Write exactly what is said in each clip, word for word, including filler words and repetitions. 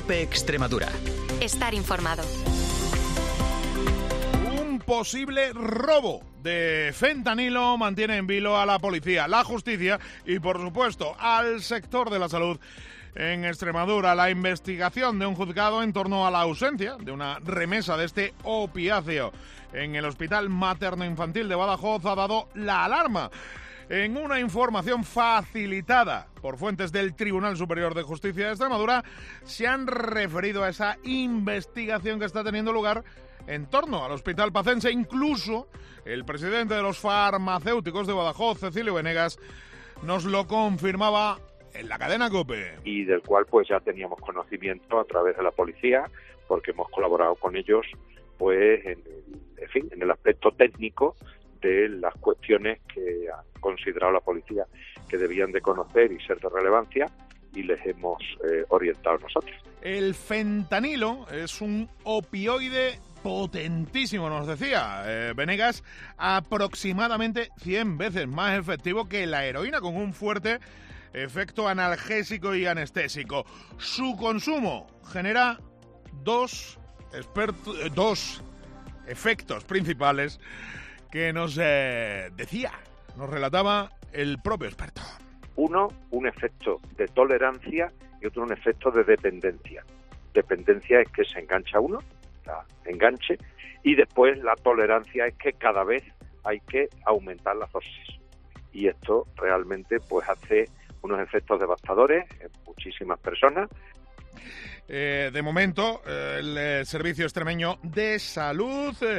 COPE Extremadura. Estar informado. Un posible robo de fentanilo mantiene en vilo a la policía, la justicia y, por supuesto, al sector de la salud en Extremadura. La investigación de un juzgado en torno a la ausencia de una remesa de este opiáceo en el Hospital Materno-Infantil de Badajoz ha dado la alarma. En una información facilitada por fuentes del Tribunal Superior de Justicia de Extremadura, se han referido a esa investigación que está teniendo lugar en torno al Hospital Pacense. Incluso el presidente de los farmacéuticos de Badajoz, Cecilio Venegas, nos lo confirmaba en la cadena COPE. Y del cual pues ya teníamos conocimiento a través de la policía, porque hemos colaborado con ellos pues en el, en fin, en el aspecto técnico de las cuestiones que ha considerado la policía que debían de conocer y ser de relevancia, y les hemos eh, orientado nosotros. El fentanilo es un opioide potentísimo, nos decía eh, Venegas, aproximadamente cien veces más efectivo que la heroína, con un fuerte efecto analgésico y anestésico. Su consumo genera dos, experto, eh, dos efectos principales que nos eh, decía, nos relataba el propio experto. Uno, un efecto de tolerancia, y otro, un efecto de dependencia. Dependencia es que se engancha uno, la enganche, y después la tolerancia es que cada vez hay que aumentar las dosis. Y esto realmente pues hace unos efectos devastadores en muchísimas personas. Eh, de momento, eh, el eh, Servicio Extremeño de Salud eh,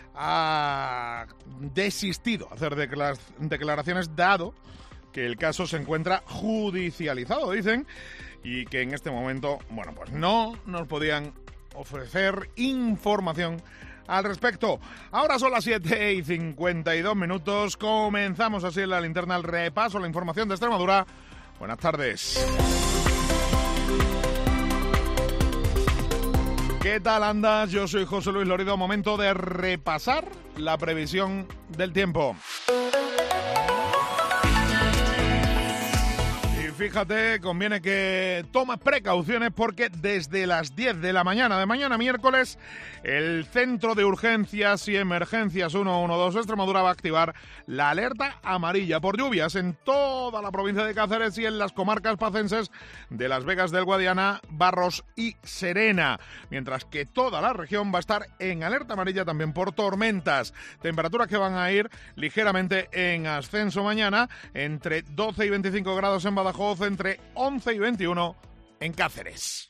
ha desistido de hacer declar- declaraciones dado que el caso se encuentra judicializado, dicen, y que en este momento, bueno, pues no nos podían ofrecer información al respecto. Ahora son las siete y cincuenta y dos minutos, comenzamos así en la linterna el repaso a la información de Extremadura. Buenas tardes. ¿Qué tal andas? Yo soy José Luis Lorido. Momento de repasar la previsión del tiempo. Y fíjate, conviene que tomes precauciones porque desde las diez de la mañana de mañana miércoles, el Centro de Urgencias y Emergencias ciento doce Extremadura va a activar la alerta amarilla por lluvias en toda la provincia de Cáceres y en las comarcas pacenses de Las Vegas del Guadiana, Barros y Serena, mientras que toda la región va a estar en alerta amarilla también por tormentas. Temperaturas que van a ir ligeramente en ascenso mañana, entre doce y veinticinco grados en Badajoz, entre once y veintiuno en Cáceres.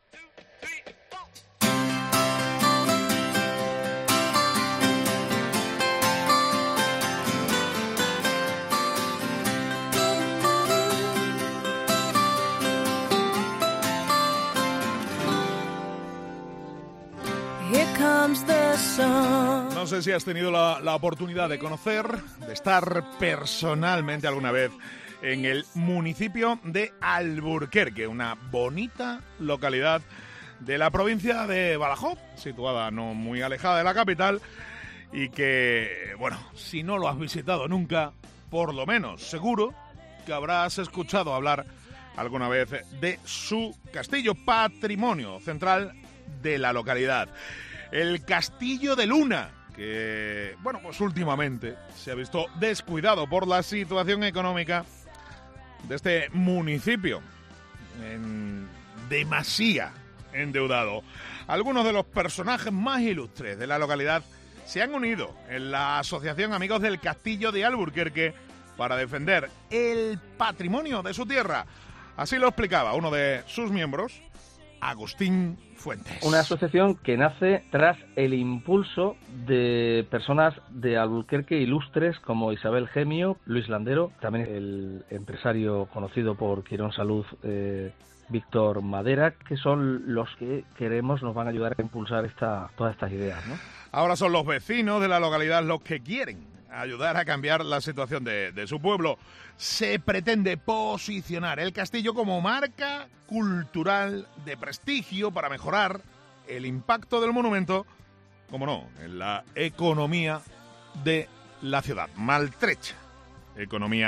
No sé si has tenido la, la oportunidad de conocer, de estar personalmente alguna vez en el municipio de Alburquerque, una bonita localidad de la provincia de Badajoz, situada no muy alejada de la capital, y que, bueno, si no lo has visitado nunca, por lo menos seguro que habrás escuchado hablar alguna vez de su castillo, patrimonio central de la localidad. El Castillo de Luna, que, bueno, pues últimamente se ha visto descuidado por la situación económica de este municipio, en demasía endeudado. Algunos de los personajes más ilustres de la localidad se han unido en la Asociación Amigos del Castillo de Alburquerque para defender el patrimonio de su tierra. Así lo explicaba uno de sus miembros, Agustín Fuentes. Una asociación que nace tras el impulso de personas de Alburquerque ilustres como Isabel Gemio, Luis Landero, también el empresario conocido por Quirón Salud, eh, Víctor Madera, que son los que queremos nos van a ayudar a impulsar esta, todas estas ideas, ¿no? Ahora son los vecinos de la localidad los que quieren ayudar a cambiar la situación de, de su pueblo. Se pretende posicionar el castillo como marca cultural de prestigio para mejorar el impacto del monumento, como no, en la economía de la ciudad. Maltrecha economía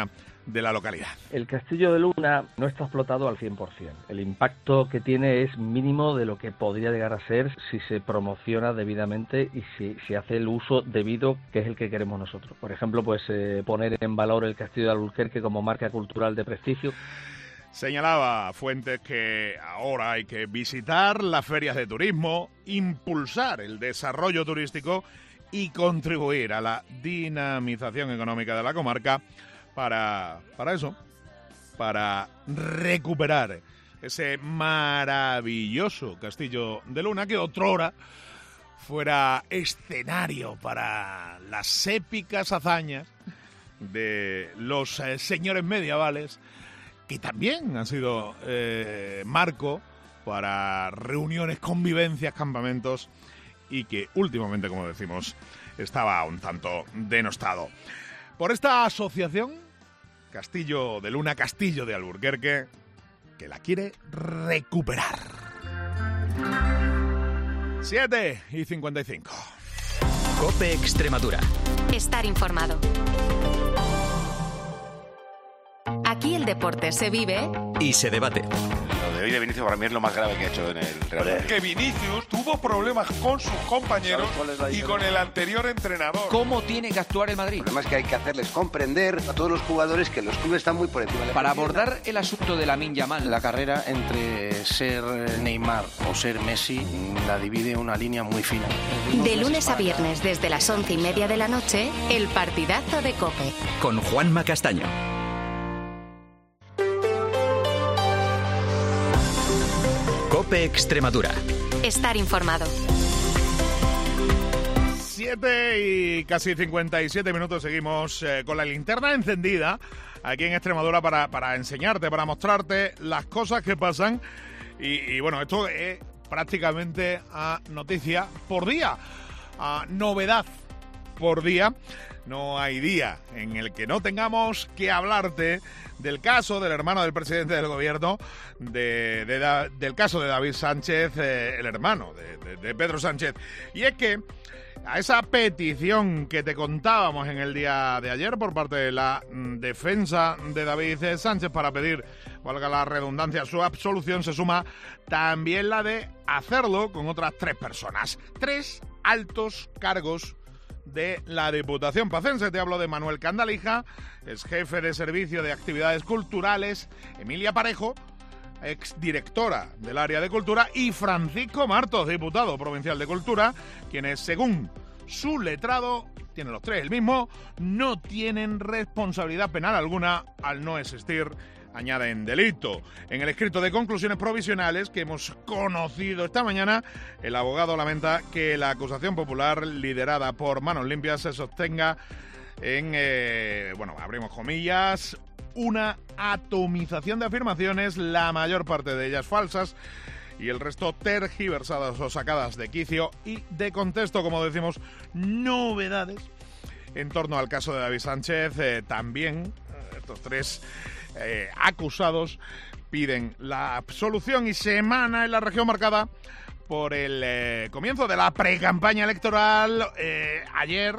de la localidad. El Castillo de Luna no está explotado al cien por ciento. El impacto que tiene es mínimo de lo que podría llegar a ser si se promociona debidamente y si se hace el uso debido, que es el que queremos nosotros. Por ejemplo, pues eh, poner en valor el Castillo de Alburquerque como marca cultural de prestigio. Señalaba Fuentes que ahora hay que visitar las ferias de turismo, impulsar el desarrollo turístico y contribuir a la dinamización económica de la comarca para, para eso, para recuperar ese maravilloso Castillo de Luna que otrora fuera escenario para las épicas hazañas de los eh, señores medievales, que también han sido eh, marco para reuniones, convivencias, campamentos, y que últimamente, como decimos, estaba un tanto denostado. Por esta asociación, Castillo de Luna, Castillo de Alburquerque, que la quiere recuperar. siete y cincuenta y cinco. COPE Extremadura. Estar informado. Aquí el deporte se vive y se debate. Lo de hoy de Vinicius para mí es lo más grave que ha hecho en el Real Madrid. Que Vinicius tuvo problemas con sus compañeros y con el anterior entrenador. ¿Cómo tiene que actuar el Madrid? El problema es que hay que hacerles comprender a todos los jugadores que los clubes están muy por encima de la Para confianza. abordar el asunto de Lamine Yamal, la carrera entre ser Neymar o ser Messi la divide una línea muy fina. De lunes a viernes desde las once y media de la noche, el partidazo de COPE. Con Juanma Castaño. COPE Extremadura. Estar informado. siete y casi cincuenta y siete minutos, seguimos eh, con la linterna encendida aquí en Extremadura para, para enseñarte, para mostrarte las cosas que pasan. Y, y bueno, esto es prácticamente a noticia por día, a novedad por día. No hay día en el que no tengamos que hablarte del caso del hermano del presidente del gobierno, de, de, de, del caso de David Sánchez, eh, el hermano de, de, de Pedro Sánchez. Y es que a esa petición que te contábamos en el día de ayer por parte de la mm, defensa de David Sánchez para pedir, valga la redundancia, su absolución, se suma también la de hacerlo con otras tres personas. Tres altos cargos de la Diputación Pacense. Te hablo de Manuel Candalija, es jefe de Servicio de Actividades Culturales, Emilia Parejo, exdirectora del área de Cultura, y Francisco Martos, diputado provincial de Cultura, quienes, según su letrado, tienen los tres el mismo, no tienen responsabilidad penal alguna al no existir, añaden, delito. En el escrito de conclusiones provisionales que hemos conocido esta mañana, el abogado lamenta que la acusación popular liderada por Manos Limpias se sostenga en, eh, bueno, abrimos comillas, una atomización de afirmaciones, la mayor parte de ellas falsas y el resto tergiversadas o sacadas de quicio y de contexto, como decimos, novedades en torno al caso de David Sánchez. Eh, también eh, estos tres Eh, acusados piden la absolución y semana en la región marcada por el eh, comienzo de la precampaña electoral. Eh, ayer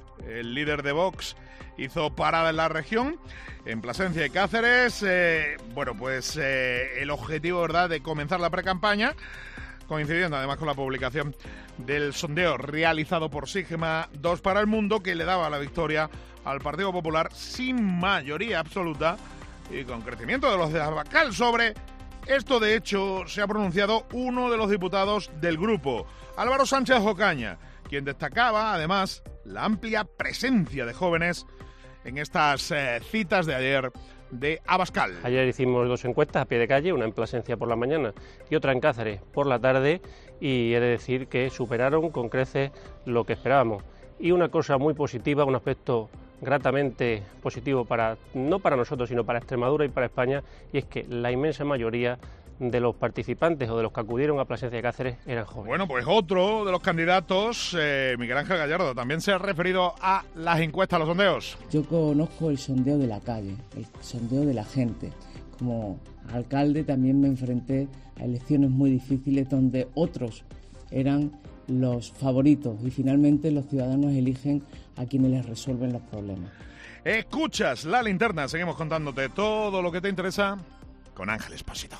el líder de Vox hizo parada en la región, en Plasencia y Cáceres. Eh, bueno, pues eh, el objetivo, ¿verdad?, de comenzar la precampaña, coincidiendo además con la publicación del sondeo realizado por Sigma dos para El Mundo, que le daba la victoria al Partido Popular sin mayoría absoluta y con crecimiento de los de Abascal. Sobre esto, de hecho, se ha pronunciado uno de los diputados del grupo, Álvaro Sánchez Ocaña, quien destacaba, además, la amplia presencia de jóvenes en estas eh, citas de ayer de Abascal. Ayer hicimos dos encuestas a pie de calle, una en Plasencia por la mañana y otra en Cáceres por la tarde, y he de decir que superaron con creces lo que esperábamos. Y una cosa muy positiva, un aspecto gratamente positivo para no para nosotros, sino para Extremadura y para España, y es que la inmensa mayoría de los participantes o de los que acudieron a Plasencia de Cáceres eran jóvenes. Bueno, pues otro de los candidatos, eh, Miguel Ángel Gallardo, también se ha referido a las encuestas, a los sondeos. Yo conozco el sondeo de la calle, el sondeo de la gente. Como alcalde también me enfrenté a elecciones muy difíciles donde otros eran los favoritos y finalmente los ciudadanos eligen a quienes les resuelven los problemas. Escuchas La Linterna, seguimos contándote todo lo que te interesa con Ángel Expósito.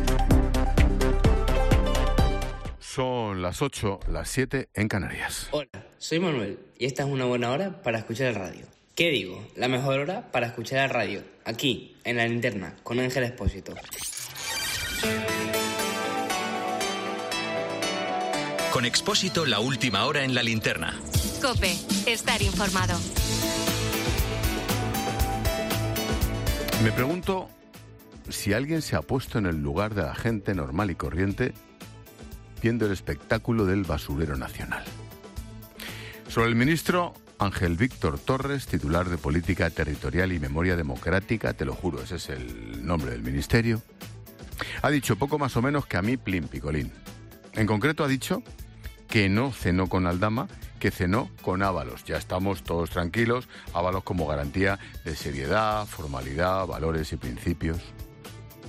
Son las ocho, las siete en Canarias. Hola, soy Manuel y esta es una buena hora para escuchar el radio. ¿Qué digo? La mejor hora para escuchar el radio, aquí, en La Linterna, con Ángel Expósito. Con Expósito, la última hora en La Linterna. COPE, estar informado. Me pregunto si alguien se ha puesto en el lugar de la gente normal y corriente viendo el espectáculo del basurero nacional. Sobre el ministro Ángel Víctor Torres, titular de Política Territorial y Memoria Democrática, te lo juro, ese es el nombre del ministerio, ha dicho poco más o menos que a mí plin picolín. En concreto ha dicho que no cenó con Aldama, que cenó con Ábalos. Ya estamos todos tranquilos, Ábalos como garantía de seriedad, formalidad, valores y principios.